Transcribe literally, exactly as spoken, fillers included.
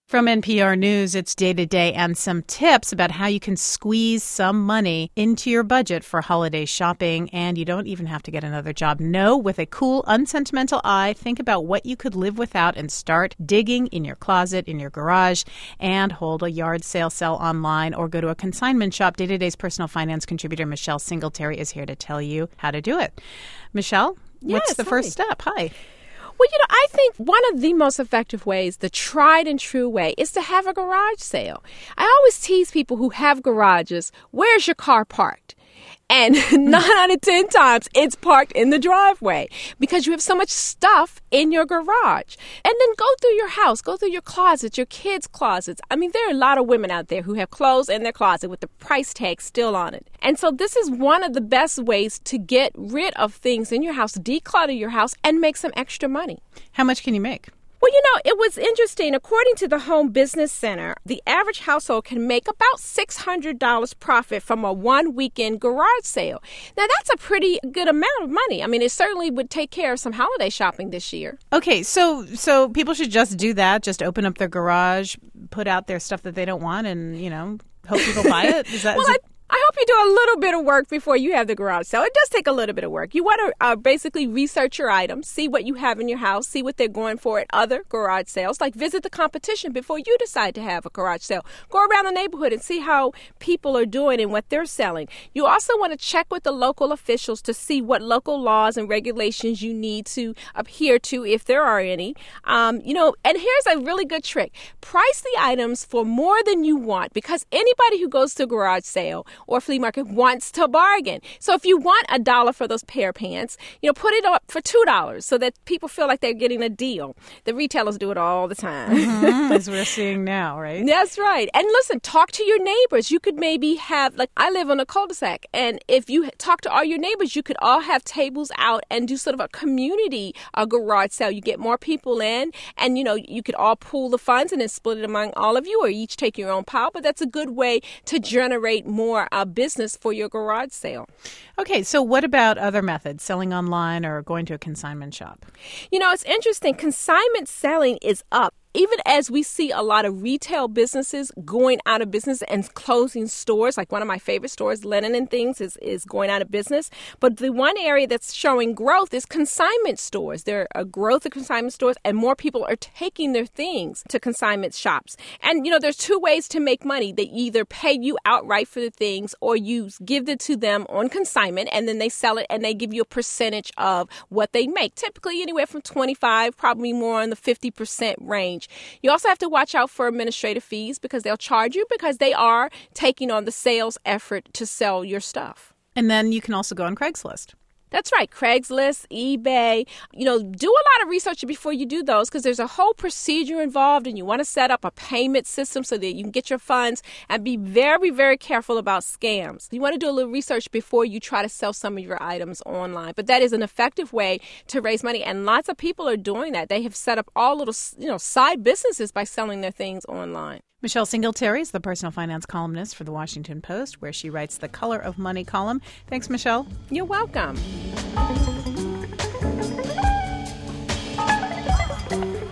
From N P R News, it's Day to Day and some tips about how you can squeeze some money into your budget for holiday shopping, and you don't even have to get another job. No, with a cool, unsentimental eye, think about what you could live without and start digging in your closet, in your garage, and hold a yard sale, sell online, or go to a consignment shop. Day to Day's personal finance contributor, Michelle Singletary, is here to tell you how to do it. Michelle, what's Yes, the hi. first step? Hi. Well, you know, I think one of the most effective ways, the tried and true way, is to have a garage sale. I always tease people who have garages, where's your car parked? And nine out of ten times, it's parked in the driveway because you have so much stuff in your garage. And then go through your house, go through your closets, your kids' closets. I mean, there are a lot of women out there who have clothes in their closet with the price tag still on it. And so this is one of the best ways to get rid of things in your house, declutter your house, and make some extra money. How much can you make? Well, you know, it was interesting. According to the Home Business Center, the average household can make about six hundred dollars profit from a one-weekend garage sale. Now, that's a pretty good amount of money. I mean, it certainly would take care of some holiday shopping this year. Okay, so so people should just do that, just open up their garage, put out their stuff that they don't want, and, you know, hope people buy it? Is that, well, is it- I- I hope you do a little bit of work before you have the garage sale. It does take a little bit of work. You want to uh, basically research your items, see what you have in your house, see what they're going for at other garage sales, like visit the competition before you decide to have a garage sale. Go around the neighborhood and see how people are doing and what they're selling. You also want to check with the local officials to see what local laws and regulations you need to adhere to, if there are any. Um, you know, and here's a really good trick. Price the items for more than you want, because anybody who goes to a garage sale or flea market wants to bargain. So if you want a dollar for those pair of pants, you know, put it up for two dollars so that people feel like they're getting a deal. The retailers do it all the time. Mm-hmm, as we're seeing now, right? That's right. And listen, talk to your neighbors. You could maybe have, like, I live on a cul-de-sac, and if you talk to all your neighbors, you could all have tables out and do sort of a community a garage sale. You get more people in, and, you know, you could all pool the funds and then split it among all of you, or each take your own pile. But that's a good way to generate more uh, business for your garage sale. Okay, so what about other methods, selling online or going to a consignment shop? You know, it's interesting. Consignment selling is up. Even as we see a lot of retail businesses going out of business and closing stores, like one of my favorite stores, Linen and Things, is, is going out of business. But the one area that's showing growth is consignment stores. There are a growth of consignment stores, and more people are taking their things to consignment shops. And, you know, there's two ways to make money. They either pay you outright for the things, or you give it to them on consignment, and then they sell it, and they give you a percentage of what they make. Typically anywhere from twenty-five, probably more in the fifty percent range. You also have to watch out for administrative fees, because they'll charge you because they are taking on the sales effort to sell your stuff. And then you can also go on Craigslist. That's right. Craigslist, eBay. You know, do a lot of research before you do those, because there's a whole procedure involved, and you want to set up a payment system so that you can get your funds, and be very, very careful about scams. You want to do a little research before you try to sell some of your items online. But that is an effective way to raise money, and lots of people are doing that. They have set up all little, you know, side businesses by selling their things online. Michelle Singletary is the personal finance columnist for The Washington Post, where she writes the Color of Money column. Thanks, Michelle. You're welcome.